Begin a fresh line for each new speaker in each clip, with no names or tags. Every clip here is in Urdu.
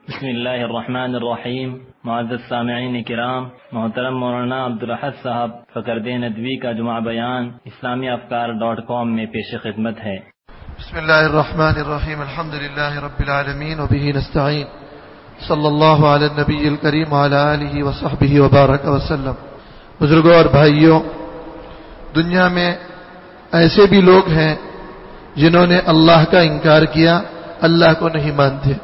بسم اللہ الرحمن الرحیم۔ معزز سامعین کرام، محترم مولانا عبدالاحد صاحب فقرد ندوی کا جمعہ بیان اسلامیافکار.com میں پیش خدمت ہے۔
بسم اللہ الرحمن الرحیم، الحمد للہ رب العالمین وبہ نستعین، صلی اللہ علی النبی الکریم وعلی آلہ وصحبہ وبارک وسلم۔ بزرگوں اور بھائیوں، دنیا میں ایسے بھی لوگ ہیں جنہوں نے اللہ کا انکار کیا، اللہ کو نہیں مانتے۔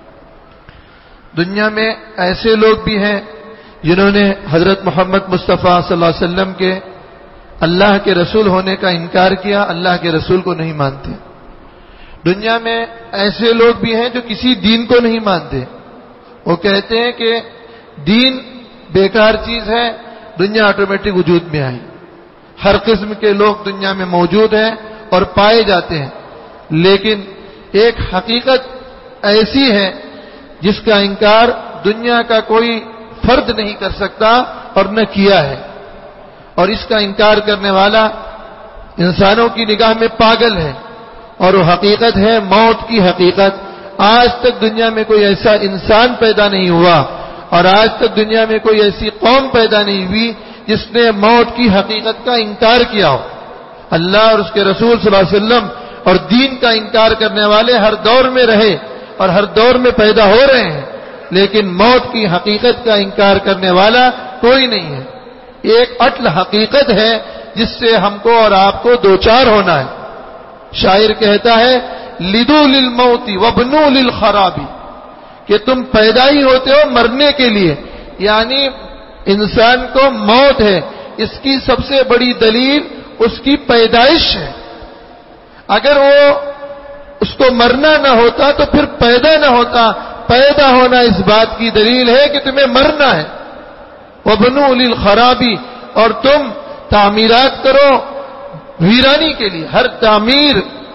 دنیا میں ایسے لوگ بھی ہیں جنہوں نے حضرت محمد مصطفیٰ صلی اللہ علیہ وسلم کے اللہ کے رسول ہونے کا انکار کیا، اللہ کے رسول کو نہیں مانتے۔ دنیا میں ایسے لوگ بھی ہیں جو کسی دین کو نہیں مانتے، وہ کہتے ہیں کہ دین بیکار چیز ہے، دنیا آٹومیٹک وجود میں آئی۔ ہر قسم کے لوگ دنیا میں موجود ہیں اور پائے جاتے ہیں، لیکن ایک حقیقت ایسی ہے جس کا انکار دنیا کا کوئی فرد نہیں کر سکتا اور نہ کیا ہے، اور اس کا انکار کرنے والا انسانوں کی نگاہ میں پاگل ہے، اور وہ حقیقت ہے موت کی حقیقت۔ آج تک دنیا میں کوئی ایسا انسان پیدا نہیں ہوا اور آج تک دنیا میں کوئی ایسی قوم پیدا نہیں ہوئی جس نے موت کی حقیقت کا انکار کیا ہو۔ اللہ اور اس کے رسول صلی اللہ علیہ وسلم اور دین کا انکار کرنے والے ہر دور میں رہے اور ہر دور میں پیدا ہو رہے ہیں، لیکن موت کی حقیقت کا انکار کرنے والا کوئی نہیں ہے۔ ایک اٹل حقیقت ہے جس سے ہم کو اور آپ کو دوچار ہونا ہے۔ شاعر کہتا ہے لدو للموت وابنو للخرابی، کہ تم پیدا ہی ہوتے ہو مرنے کے لیے، یعنی انسان کو موت ہے، اس کی سب سے بڑی دلیل اس کی پیدائش ہے۔ اگر وہ اس کو مرنا نہ ہوتا تو پھر پیدا نہ ہوتا۔ پیدا ہونا اس بات کی دلیل ہے کہ تمہیں مرنا ہے۔ وَبْنُوا لِلْخَرَابِ، اور تم تعمیرات کرو ویرانی کے لیے۔ ہر تعمیر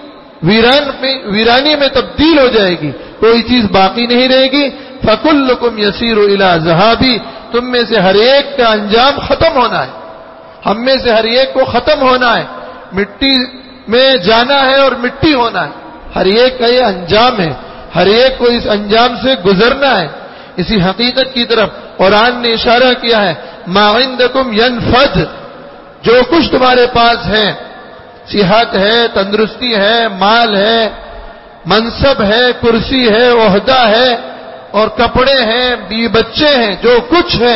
ویرانی میں تبدیل ہو جائے گی، کوئی چیز باقی نہیں رہے گی۔ فَكُلُّكُمْ يَسِيرُ إِلَى ذَهَابِ، تم میں سے ہر ایک کا انجام ختم ہونا ہے، ہم میں سے ہر ایک کو ختم ہونا ہے، مٹی میں جانا ہے اور مٹی ہونا ہے۔ ہر ایک کا یہ انجام ہے، ہر ایک کو اس انجام سے گزرنا ہے۔ اسی حقیقت کی طرف قرآن نے اشارہ کیا ہے، ما عندکم ینفد، جو کچھ تمہارے پاس ہے، صحت ہے، تندرستی ہے، مال ہے، منصب ہے، کرسی ہے، عہدہ ہے اور کپڑے ہیں، بیوی بچے ہیں، جو کچھ ہے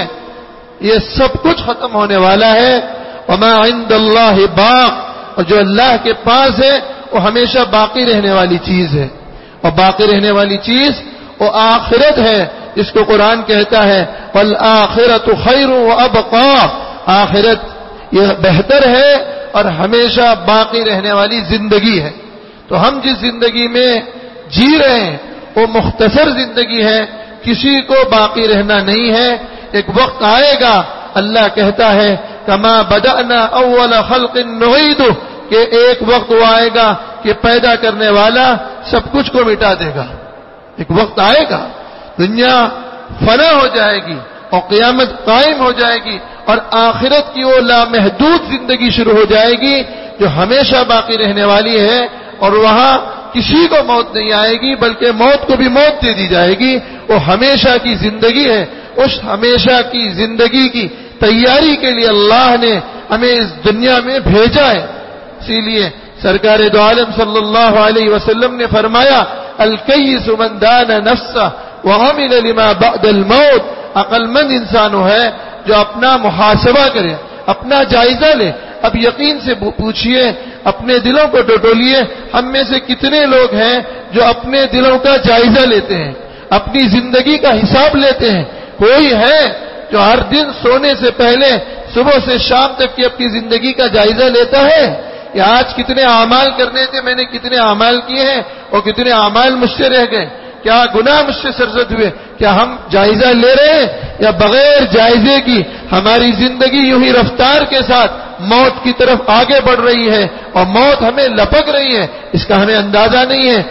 یہ سب کچھ ختم ہونے والا ہے۔ وما عند اللہ باق، اور جو اللہ کے پاس ہے وہ ہمیشہ باقی رہنے والی چیز ہے، اور باقی رہنے والی چیز وہ آخرت ہے، جس کو قرآن کہتا ہے والآخرۃ خیر وابقا، آخرت یہ بہتر ہے اور ہمیشہ باقی رہنے والی زندگی ہے۔ تو ہم جس زندگی میں جی رہے ہیں وہ مختصر زندگی ہے، کسی کو باقی رہنا نہیں ہے۔ ایک وقت آئے گا، اللہ کہتا ہے کما بدأنا اول خلق نعیدہ، کہ ایک وقت وہ آئے گا کہ پیدا کرنے والا سب کچھ کو مٹا دے گا۔ ایک وقت آئے گا دنیا فنا ہو جائے گی اور قیامت قائم ہو جائے گی، اور آخرت کی وہ لامحدود زندگی شروع ہو جائے گی جو ہمیشہ باقی رہنے والی ہے، اور وہاں کسی کو موت نہیں آئے گی بلکہ موت کو بھی موت دے دی جائے گی۔ وہ ہمیشہ کی زندگی ہے۔ اس ہمیشہ کی زندگی کی تیاری کے لیے اللہ نے ہمیں اس دنیا میں بھیجا ہے۔ اسی لیے سرکار دو عالم صلی اللہ علیہ وسلم نے فرمایا الکیس من دان نفسہ وعمل لما بعد الموت، عقل مند انسان وہ ہے جو اپنا محاسبہ کرے، اپنا جائزہ لے۔ اب یقین سے پوچھئے، اپنے دلوں کو ٹٹولیے، ہم میں سے کتنے لوگ ہیں جو اپنے دلوں کا جائزہ لیتے ہیں، اپنی زندگی کا حساب لیتے ہیں؟ کوئی ہے جو ہر دن سونے سے پہلے صبح سے شام تک کی اپنی زندگی کا جائزہ لیتا ہے؟ کہ آج کتنے اعمال کرنے تھے، میں نے کتنے اعمال کیے ہیں اور کتنے اعمال مجھ سے رہ گئے، کیا گناہ مجھ سے سرزد ہوئے؟ کیا ہم جائزہ لے رہے ہیں یا بغیر جائزے کی ہماری زندگی یوں ہی رفتار کے ساتھ موت کی طرف آگے بڑھ رہی ہے اور موت ہمیں لپک رہی ہے، اس کا ہمیں اندازہ نہیں ہے۔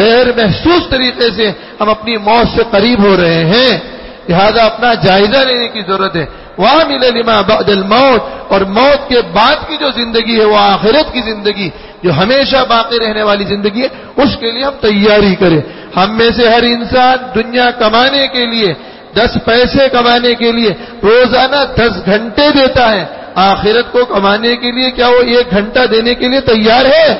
محسوس طریقے سے ہم اپنی موت سے قریب ہو رہے ہیں، لہذا اپنا جائزہ لینے کی ضرورت ہے۔ وَعَمِلَ لِمَا بَعْدَ الْمَوْتِ، اور موت کے بعد کی جو زندگی ہے وہ آخرت کی زندگی جو ہمیشہ باقی رہنے والی زندگی ہے، اس کے لیے ہم تیاری کریں۔ ہم میں سے ہر انسان دنیا کمانے کے لیے 10 پیسے کمانے کے لیے روزانہ 10 گھنٹے دیتا ہے. آخرت کو کمانے کے لیے کیا وہ 1 گھنٹہ دینے کے لیے تیار ہے؟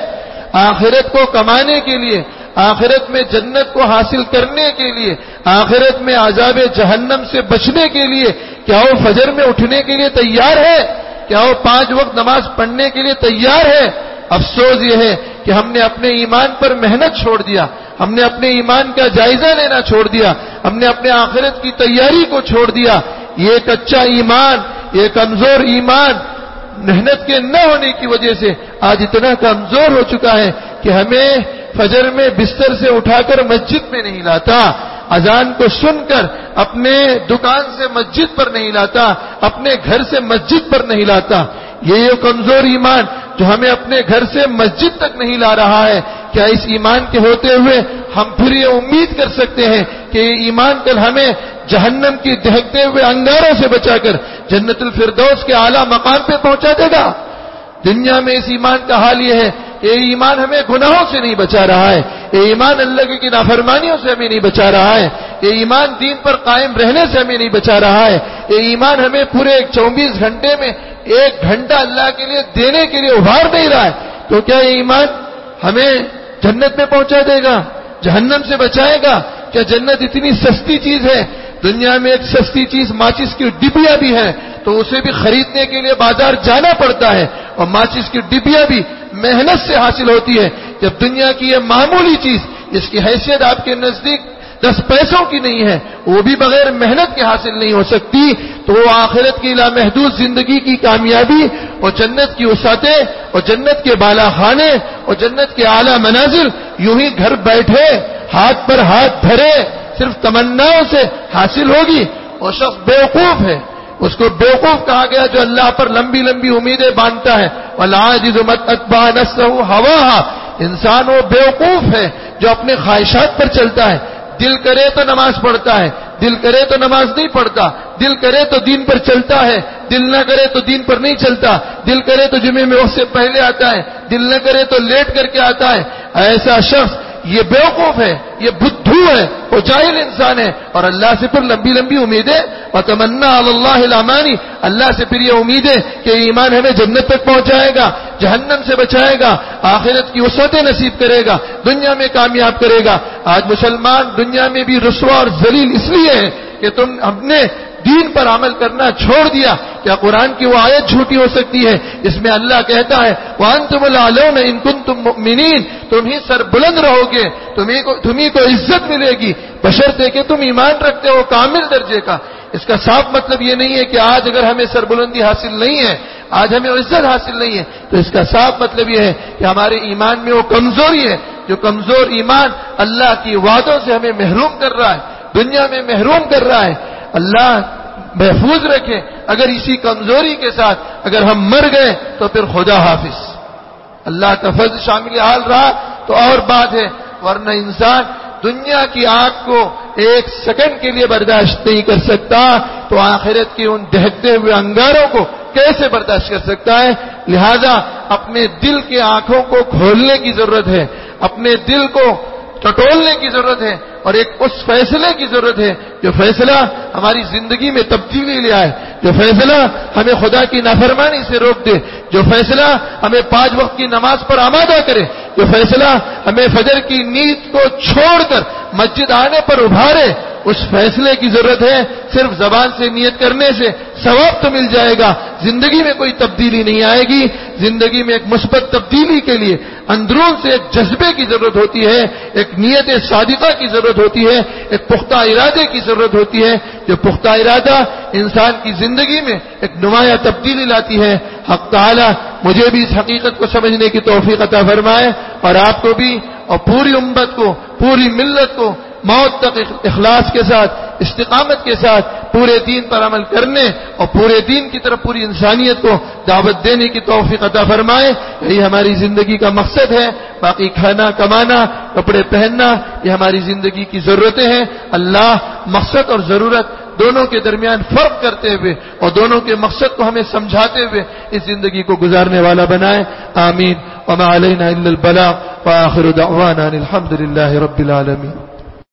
آخرت کو کمانے کے لیے، آخرت میں جنت کو حاصل کرنے کے لیے، آخرت میں عذاب جہنم سے بچنے کے لیے کیا وہ فجر میں اٹھنے کے لیے تیار ہے؟ کیا وہ 5 وقت نماز پڑھنے کے لیے تیار ہے؟ افسوس یہ ہے کہ ہم نے اپنے ایمان پر محنت چھوڑ دیا، ہم نے اپنے ایمان کا جائزہ لینا چھوڑ دیا، ہم نے اپنے آخرت کی تیاری کو چھوڑ دیا. یہ کچا ایمان، یہ کمزور ایمان محنت کے نہ ہونے کی وجہ سے آج اتنا کمزور ہو چکا ہے کہ ہمیں فجر میں بستر سے اٹھا کر مسجد میں نہیں لاتا، اذان کو سن کر اپنے دکان سے مسجد پر نہیں لاتا، اپنے گھر سے مسجد پر نہیں لاتا. یہ کمزور ایمان جو ہمیں اپنے گھر سے مسجد تک نہیں لا رہا ہے، کیا اس ایمان کے ہوتے ہوئے ہم پھر یہ امید کر سکتے ہیں کہ یہ ایمان کل ہمیں جہنم کی دہکتے ہوئے انگاروں سے بچا کر جنت الفردوس کے اعلیٰ مقام پہ پہنچا دے گا؟ دنیا میں اس ایمان کا حال یہ ہے کہ یہ ایمان ہمیں گناہوں سے نہیں بچا رہا ہے، یہ ایمان اللہ کی نافرمانیوں سے ہمیں نہیں بچا رہا ہے، یہ ایمان دین پر قائم رہنے سے ہمیں نہیں بچا رہا ہے، یہ ایمان ہمیں پورے 24 گھنٹے میں 1 گھنٹہ اللہ کے لیے دینے کے لیے ابھار نہیں رہا ہے. تو کیا یہ ایمان ہمیں جنت میں پہنچا دے گا، جہنم سے بچائے گا؟ کیا جنت اتنی سستی چیز ہے؟ دنیا میں ایک سستی چیز ماچس کی ڈبیا بھی ہے، تو اسے بھی خریدنے کے لیے بازار جانا پڑتا ہے، اور ماچس کی ڈبیا بھی محنت سے حاصل ہوتی ہے. جب دنیا کی یہ معمولی چیز جس کی حیثیت آپ کے نزدیک 10 پیسوں کی نہیں ہے، وہ بھی بغیر محنت کے حاصل نہیں ہو سکتی، تو وہ آخرت کی لامحدود زندگی کی کامیابی اور جنت کی وسعتیں اور جنت کے بالا خانے اور جنت کے اعلیٰ منازل یوں ہی گھر بیٹھے ہاتھ پر ہاتھ دھرے صرف تمناؤں سے حاصل ہوگی. وہ شخص بیوقوف ہے، اس کو بیوقوف کہا گیا جو اللہ پر لمبی لمبی امیدیں باندھتا ہے. والعاجز من اتبع نفسه هواها، انسان وہ بیوقوف ہے جو اپنے خواہشات پر چلتا ہے. دل کرے تو نماز پڑھتا ہے، دل کرے تو نماز نہیں پڑھتا، دل کرے تو دین پر چلتا ہے، دل نہ کرے تو دین پر نہیں چلتا، دل کرے تو جمعے میں وقت سے پہلے آتا ہے، دل نہ کرے تو لیٹ کر کے آتا ہے. ایسا شخص یہ بیوقوف ہے، یہ بدھو ہے، وہ جاہل انسان ہے، اور اللہ سے پھر لمبی لمبی امیدیں. وتمنا علی اللہ الامانی، اللہ سے پھر یہ امید ہے کہ ایمان ہمیں جنت تک پہنچائے گا، جہنم سے بچائے گا، آخرت کی وسعتیں نصیب کرے گا، دنیا میں کامیاب کرے گا. آج مسلمان دنیا میں بھی رسوا اور ذلیل اس لیے ہے کہ تم اپنے دین پر عمل کرنا چھوڑ دیا. کیا قرآن کی وہ آیت جھوٹی ہو سکتی ہے اس میں اللہ کہتا ہے وَأَنْتُمُ الْأَعْلَوْنَ إِن كُنتُم مُؤْمِنِينَ، تم ہی سر بلند رہو گے، تمہیں کو عزت ملے گی بشرطے کہ تم ایمان رکھتے ہو کامل درجے کا. اس کا صاف مطلب یہ نہیں ہے کہ آج اگر ہمیں سربلندی حاصل نہیں ہے، آج ہمیں عزت حاصل نہیں ہے، تو اس کا صاف مطلب یہ ہے کہ ہمارے ایمان میں وہ کمزوری ہے. جو کمزور ایمان اللہ کی وعدوں سے ہمیں محروم کر رہا ہے، دنیا میں محروم کر رہا ہے. اللہ محفوظ رکھے. اگر اسی کمزوری کے ساتھ اگر ہم مر گئے تو پھر خدا حافظ. اللہ کا فضل شامل حال رہا تو اور بات ہے، ورنہ انسان دنیا کی آگ کو 1 سیکنڈ کے لیے برداشت نہیں کر سکتا تو آخرت کی ان دہکتے ہوئے انگاروں کو کیسے برداشت کر سکتا ہے؟ لہذا اپنے دل کے آنکھوں کو کھولنے کی ضرورت ہے، اپنے دل کو ٹٹولنے کی ضرورت ہے، اور ایک اس فیصلے کی ضرورت ہے جو فیصلہ ہماری زندگی میں تبدیلی لے آئے، جو فیصلہ ہمیں خدا کی نافرمانی سے روک دے، جو فیصلہ ہمیں 5 وقت کی نماز پر آمادہ کرے، جو فیصلہ ہمیں فجر کی نیند کو چھوڑ کر مسجد آنے پر ابھارے. اس فیصلے کی ضرورت ہے. صرف زبان سے نیت کرنے سے ثواب تو مل جائے گا، زندگی میں کوئی تبدیلی نہیں آئے گی. زندگی میں ایک مثبت تبدیلی کے لیے اندرون سے ایک جذبے کی ضرورت ہوتی ہے، ایک نیت صادقہ کی ضرورت ہوتی ہے، ایک پختہ ارادے کی ضرورت ہوتی ہے. جو پختہ ارادہ انسان کی زندگی میں ایک نمایاں تبدیلی لاتی ہے. حق تعالی مجھے بھی اس حقیقت کو سمجھنے کی توفیق عطا فرمائے، اور آپ کو بھی، اور پوری امت کو، پوری ملت کو موت تک اخلاص کے ساتھ، استقامت کے ساتھ پورے دین پر عمل کرنے اور پورے دین کی طرف پوری انسانیت کو دعوت دینے کی توفیق عطا فرمائے. یہی ہماری زندگی کا مقصد ہے. باقی کھانا کمانا، کپڑے پہننا، یہ ہماری زندگی کی ضرورتیں ہیں. اللہ مقصد اور ضرورت دونوں کے درمیان فرق کرتے ہوئے اور دونوں کے مقصد کو ہمیں سمجھاتے ہوئے اس زندگی کو گزارنے والا بنائے. آمین. وما علینا الا البلاغ وآخر دعوانا الحمد للہ رب العالمین.